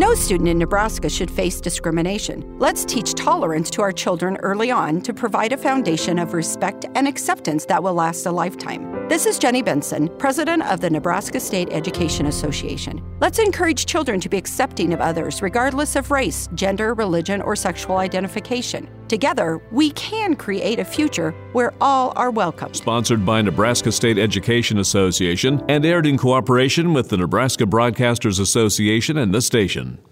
No student in Nebraska should face discrimination. Let's teach tolerance to our children early on to provide a foundation of respect and acceptance that will last a lifetime. This is Jenny Benson, president of the Nebraska State Education Association. Let's encourage children to be accepting of others, regardless of race, gender, religion, or sexual identification. Together, we can create a future where all are welcome. Sponsored by Nebraska State Education Association and aired in cooperation with the Nebraska Broadcasters Association and the station.